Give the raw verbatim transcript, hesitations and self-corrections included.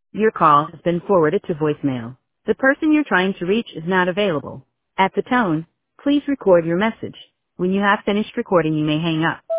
Your call has been forwarded to voicemail. The person you're trying to reach is not available. At the tone, please record your message. When you have finished recording, you may hang up.